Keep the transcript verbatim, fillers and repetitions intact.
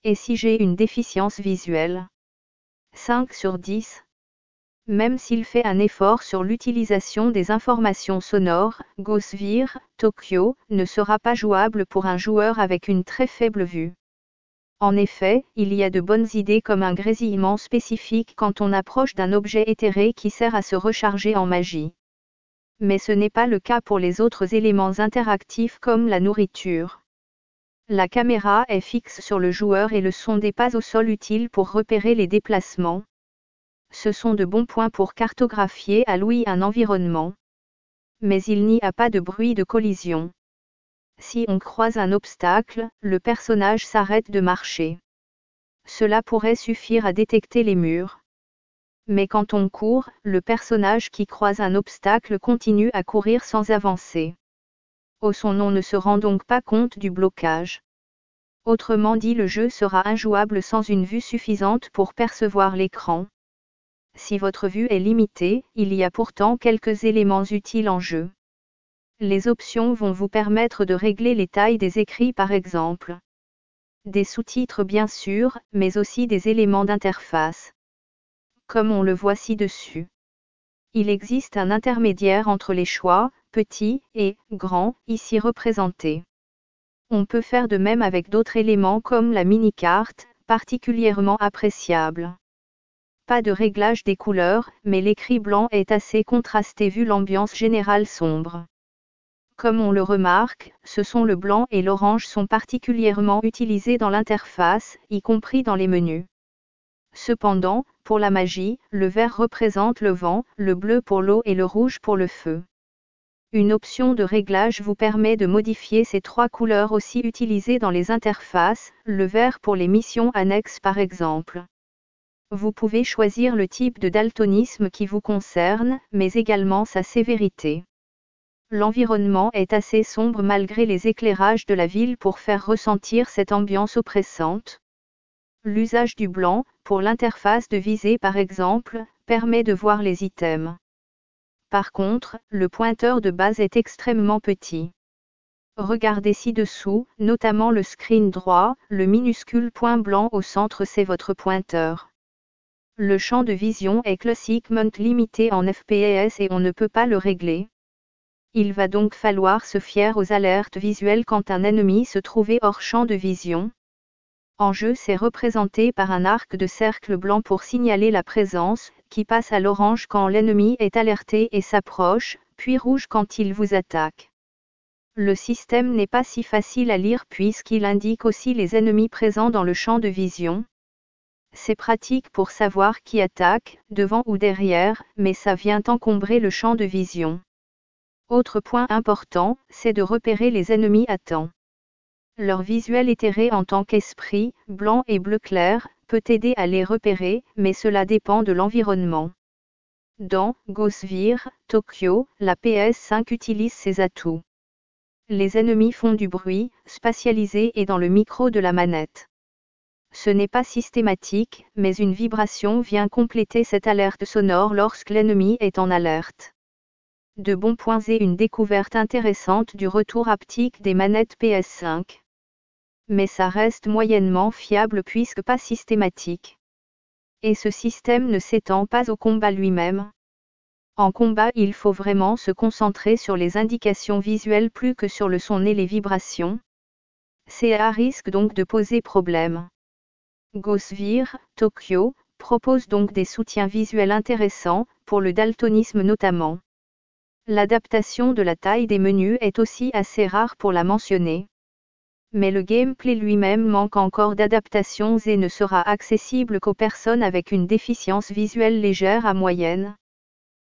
Et si j'ai une déficience visuelle? cinq sur dix. Même s'il fait un effort sur l'utilisation des informations sonores, Ghostwire Tokyo ne sera pas jouable pour un joueur avec une très faible vue. En effet, il y a de bonnes idées comme un grésillement spécifique quand on approche d'un objet éthéré qui sert à se recharger en magie. Mais ce n'est pas le cas pour les autres éléments interactifs comme la nourriture. La caméra est fixe sur le joueur et le son des pas au sol utile pour repérer les déplacements. Ce sont de bons points pour cartographier à l'ouïe un environnement. Mais il n'y a pas de bruit de collision. Si on croise un obstacle, le personnage s'arrête de marcher. Cela pourrait suffire à détecter les murs. Mais quand on court, le personnage qui croise un obstacle continue à courir sans avancer. Au son on ne se rend donc pas compte du blocage. Autrement dit, le jeu sera injouable sans une vue suffisante pour percevoir l'écran. Si votre vue est limitée, il y a pourtant quelques éléments utiles en jeu. Les options vont vous permettre de régler les tailles des écrits par exemple. Des sous-titres bien sûr, mais aussi des éléments d'interface. Comme on le voit ci-dessus. Il existe un intermédiaire entre les choix, petit et grand, ici représentés. On peut faire de même avec d'autres éléments comme la mini-carte, particulièrement appréciable. Pas de réglage des couleurs, mais l'écrit blanc est assez contrasté vu l'ambiance générale sombre. Comme on le remarque, ce sont le blanc et l'orange sont particulièrement utilisés dans l'interface, y compris dans les menus. Cependant, pour la magie, le vert représente le vent, le bleu pour l'eau et le rouge pour le feu. Une option de réglage vous permet de modifier ces trois couleurs aussi utilisées dans les interfaces, le vert pour les missions annexes par exemple. Vous pouvez choisir le type de daltonisme qui vous concerne, mais également sa sévérité. L'environnement est assez sombre malgré les éclairages de la ville pour faire ressentir cette ambiance oppressante. L'usage du blanc, pour l'interface de visée par exemple, permet de voir les items. Par contre, le pointeur de base est extrêmement petit. Regardez ci-dessous, notamment le screen droit, le minuscule point blanc au centre c'est votre pointeur. Le champ de vision est classiquement limité en F P S et on ne peut pas le régler. Il va donc falloir se fier aux alertes visuelles quand un ennemi se trouvait hors champ de vision. En jeu c'est représenté par un arc de cercle blanc pour signaler la présence, qui passe à l'orange quand l'ennemi est alerté et s'approche, puis rouge quand il vous attaque. Le système n'est pas si facile à lire puisqu'il indique aussi les ennemis présents dans le champ de vision. C'est pratique pour savoir qui attaque, devant ou derrière, mais ça vient encombrer le champ de vision. Autre point important, c'est de repérer les ennemis à temps. Leur visuel éthéré en tant qu'esprit, blanc et bleu clair, peut aider à les repérer, mais cela dépend de l'environnement. Dans Ghostwire Tokyo, la P S cinq utilise ses atouts. Les ennemis font du bruit, spatialisé et dans le micro de la manette. Ce n'est pas systématique, mais une vibration vient compléter cette alerte sonore lorsque l'ennemi est en alerte. De bons points et une découverte intéressante du retour haptique des manettes P S cinq. Mais ça reste moyennement fiable puisque pas systématique. Et ce système ne s'étend pas au combat lui-même. En combat, il faut vraiment se concentrer sur les indications visuelles plus que sur le son et les vibrations. Ça risque donc de poser problème. Ghostwire Tokyo propose donc des soutiens visuels intéressants, pour le daltonisme notamment. L'adaptation de la taille des menus est aussi assez rare pour la mentionner. Mais le gameplay lui-même manque encore d'adaptations et ne sera accessible qu'aux personnes avec une déficience visuelle légère à moyenne.